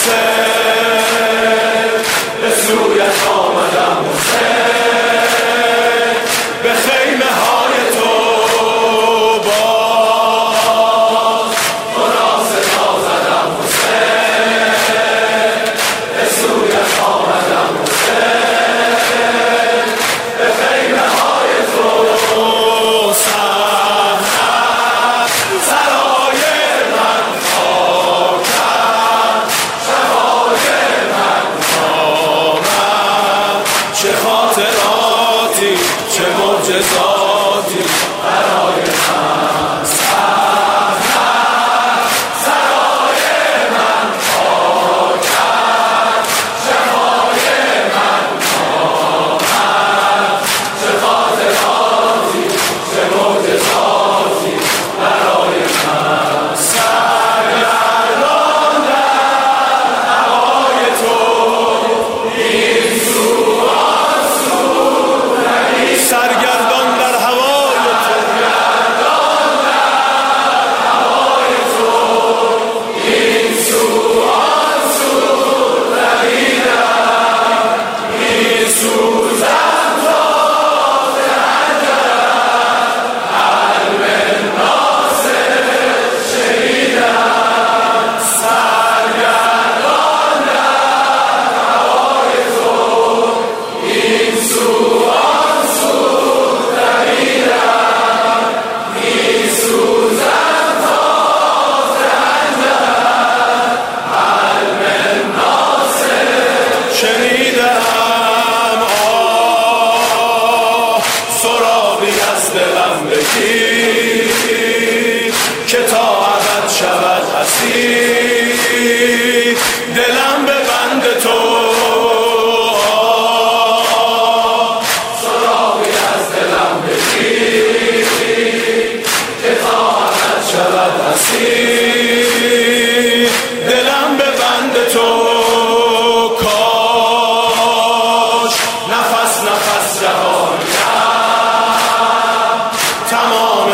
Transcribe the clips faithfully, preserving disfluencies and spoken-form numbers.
حسین، به سویت آمدم حسین، به خیمه های تو باز تو را صدا زدم حسین، به سویت آمدم حسین، به خیمه های تو سرد سرای من خاکم، شبای من خامم، چه خاطراتی چه معجزاتی برای من. سرد سرای من خاکم، شبای من خامم، چه خاطراتی چه معجزاتی برای من. سرگردان در هوای تو این سو آن سو روی، سرگردان در هوای تو، سرگردان در هوای تو این سو آن سو دویدم، این سوزم تا ز حنجرت قلب ناصر شنیدم. سرگردان در هوای تو این سو آن سو دویدم، این سوزم تا ز حنجرت قلب ناصر شنیدم. آه سراغی از دلم بگیر که تا ابد شود اسیر دلم به بند تو. آه سراغی از دلم بگیر که تا ابد شود اسیر دلم به بند تو. کاش نفس نفس جهانیم، تمام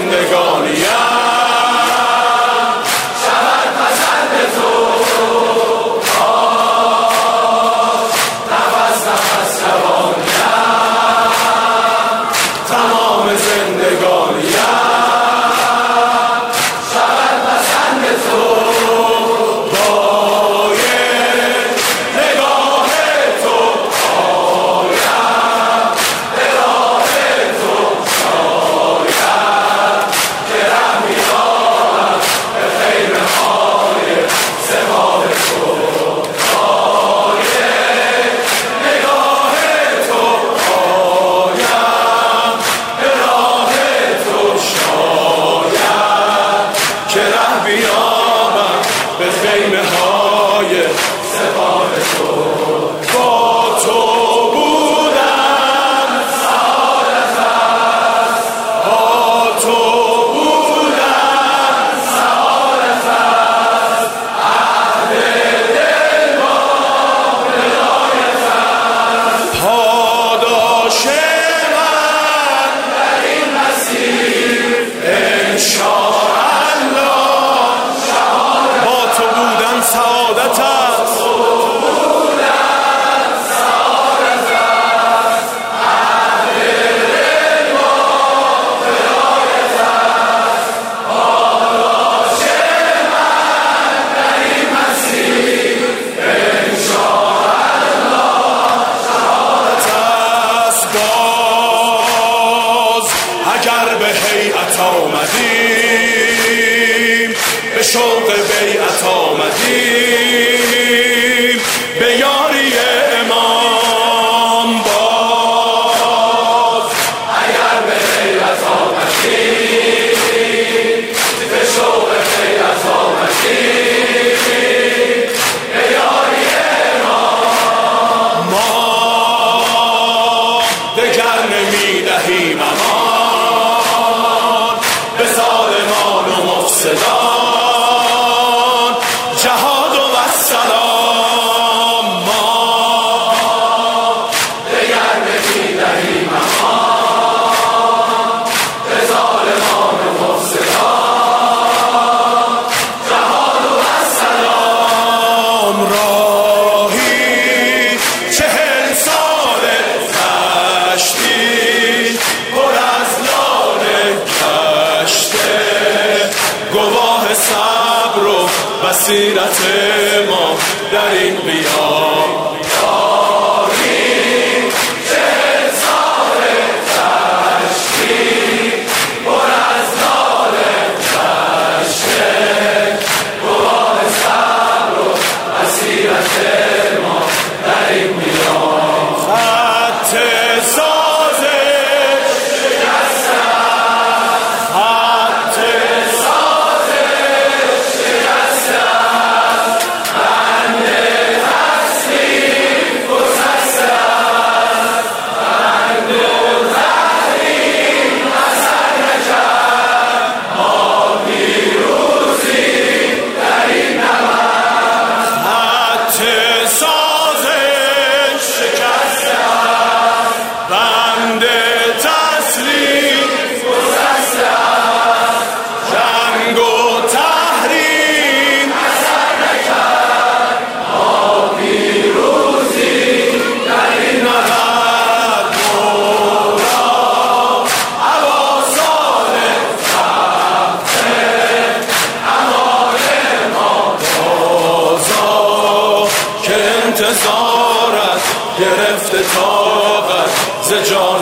زندگانیم شود پسند تو. کاش نفس نفس جوانیم، تمام زندگانیم شود پسند تو. با یک نگاه تو آیم، به راه تو شایم، که ره می‌یابم به خیمه های سپاه تو. با یک نگاه تو آیم، به راه تو شایم، که ره بیابم به خیمه های سپاه تو. با تو بودم سعادت است، با تو بودم سعادت است، عهد دل با ولایت است. پاداش من در این مسیر انشاءالله شهادت. با تو بودن سعادت است، باز اگر به هیئت آمدیم، به شوق بیعت آمدیم، به یاری امام. باز اگر به هیئت آمدیم، به شوق بیعت آمدیم، به یاری امام. ما دگر نمیدهیم امان به ظالمان و مفسدان، جهاد و وصل بصیرت ما در این قیام. انتظارت گرفته طاقت ز جان